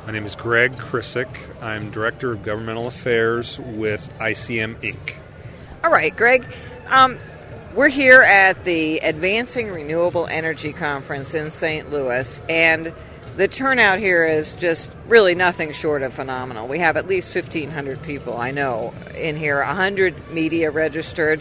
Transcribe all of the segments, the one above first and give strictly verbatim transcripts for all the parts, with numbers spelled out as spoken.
My name is Greg Krisick. I'm Director of Governmental Affairs with I C M Incorporated. All right, Greg. Um, we're here at the Advancing Renewable Energy Conference in Saint Louis, and the turnout here is just really nothing short of phenomenal. We have at least fifteen hundred people, I know, in here, one hundred media registered.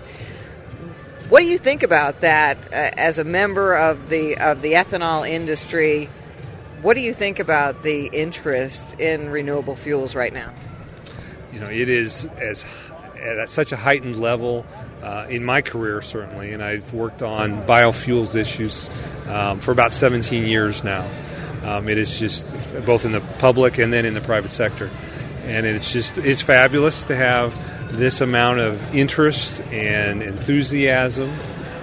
What do you think about that uh, as a member of the of the ethanol industry? What do you think about the interest in renewable fuels right now? You know, it is as at such a heightened level uh, in my career, certainly, and I've worked on biofuels issues um, for about seventeen years now. Um, it is just both in the public and then in the private sector, and it's just it's fabulous to have this amount of interest and enthusiasm,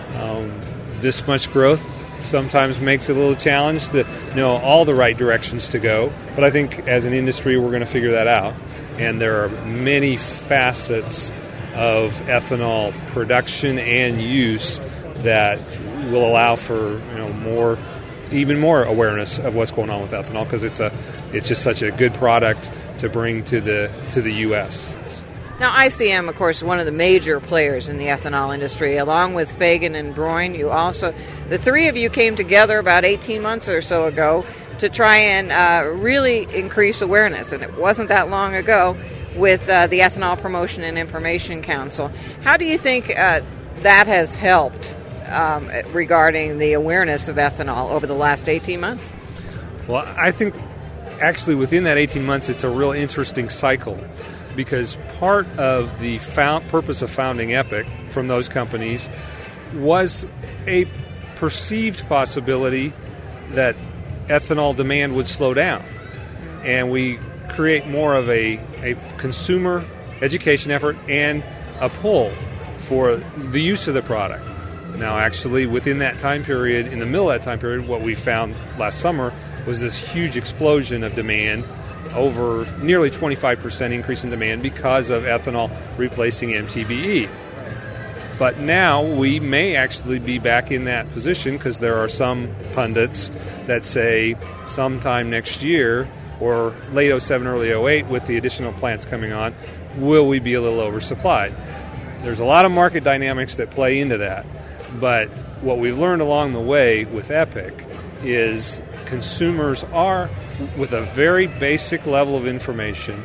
um, this much growth. Sometimes makes it a little challenge to know all the right directions to go. But I think as an industry, we're going to figure that out. And there are many facets of ethanol production and use that will allow for you know more, even more awareness of what's going on with ethanol, because it's a it's just such a good product to bring to the to the U S. Now, I C M, of course, is one of the major players in the ethanol industry. Along with Fagen and Broin, you also, the three of you came together about eighteen months or so ago to try and uh, really increase awareness, and it wasn't that long ago, with uh, the Ethanol Promotion and Information Council. How do you think uh, that has helped um, regarding the awareness of ethanol over the last eighteen months? Well, I think actually within that eighteen months, it's a real interesting cycle. Because part of the found purpose of founding EPIC from those companies was a perceived possibility that ethanol demand would slow down. And we create more of a, a consumer education effort and a pull for the use of the product. Now, actually, within that time period, in the middle of that time period, what we found last summer was this huge explosion of demand, over nearly twenty-five percent increase in demand because of ethanol replacing M T B E. But now we may actually be back in that position because there are some pundits that say sometime next year or late oh seven, early oh eight with the additional plants coming on, will we be a little oversupplied? There's a lot of market dynamics that play into that. But what we've learned along the way with EPIC is consumers are, with a very basic level of information,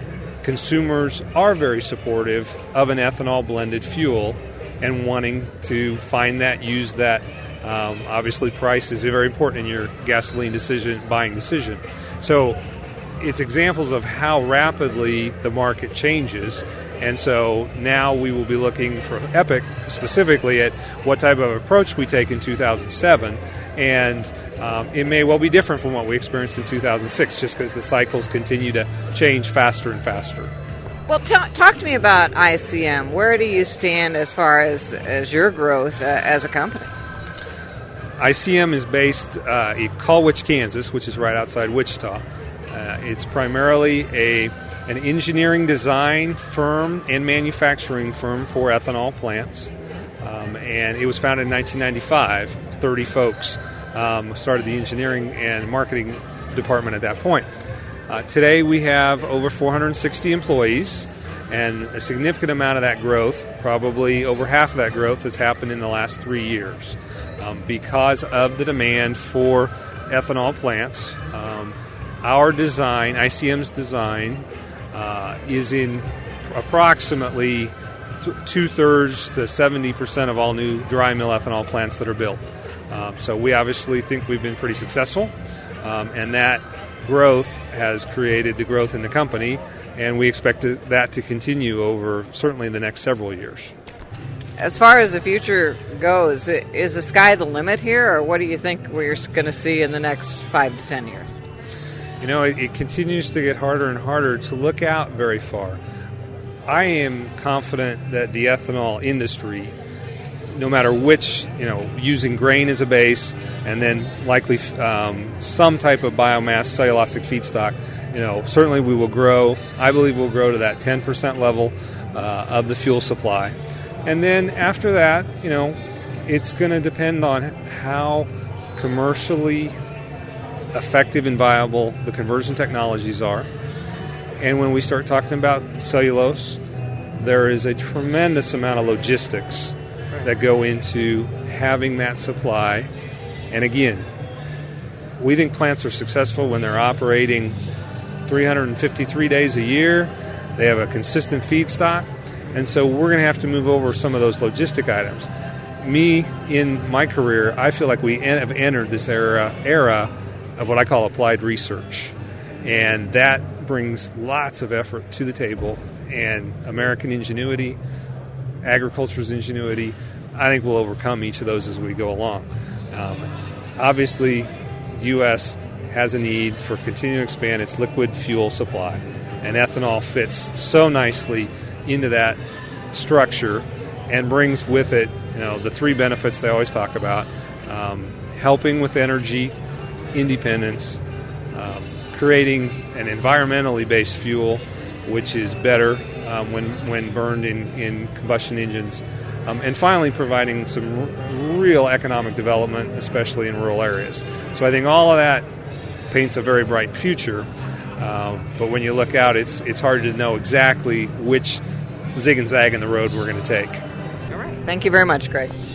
consumers are very supportive of an ethanol blended fuel and wanting to find that, use that. Um, obviously, price is very important in your gasoline decision, buying decision. So it's examples of how rapidly the market changes. And so now we will be looking for EPIC specifically at what type of approach we take in two thousand seven. And um, it may well be different from what we experienced in two thousand six, just because the cycles continue to change faster and faster. Well, t- talk to me about I C M. Where do you stand as far as, as your growth uh, as a company? I C M is based uh, in Colwich, Kansas, which is right outside Wichita. Uh, it's primarily a an engineering design firm and manufacturing firm for ethanol plants. Um, and it was founded in nineteen ninety-five. thirty folks um, started the engineering and marketing department at that point. Uh, today we have over four hundred sixty employees, and a significant amount of that growth, probably over half of that growth, has happened in the last three years um, because of the demand for ethanol plants. Um, our design, I C M's design, uh, is in approximately two-thirds to seventy percent of all new dry mill ethanol plants that are built. Um, so we obviously think we've been pretty successful, um, and that growth has created the growth in the company, and we expect to, that to continue over certainly the next several years. As far as the future goes, is the sky the limit here, or what do you think we're going to see in the next five to ten years? You know, it, it continues to get harder and harder to look out very far. I am confident that the ethanol industry, no matter which, you know, using grain as a base and then likely um, some type of biomass cellulosic feedstock, you know, certainly we will grow. I believe we'll grow to that ten percent level uh, of the fuel supply. And then after that, you know, it's going to depend on how commercially effective and viable the conversion technologies are. And when we start talking about cellulose, there is a tremendous amount of logistics that go into having that supply. And again, we think plants are successful when they're operating three hundred fifty-three days a year. They have a consistent feedstock. And so we're going to have to move over some of those logistic items. Me, in my career, I feel like we en- have entered this era, era of what I call applied research. And that brings lots of effort to the table. And American ingenuity, agriculture's ingenuity, I think we'll overcome each of those as we go along. Um, obviously, U S has a need for continuing to expand its liquid fuel supply. And ethanol fits so nicely into that structure and brings with it, you know, the three benefits they always talk about: um, helping with energy independence, um, creating an environmentally based fuel, which is better um, when when burned in, in combustion engines, um, and finally providing some r- real economic development, especially in rural areas. So I think all of that paints a very bright future. Uh, but when you look out, it's it's hard to know exactly which zig and zag in the road we're going to take. All right. Thank you very much, Greg.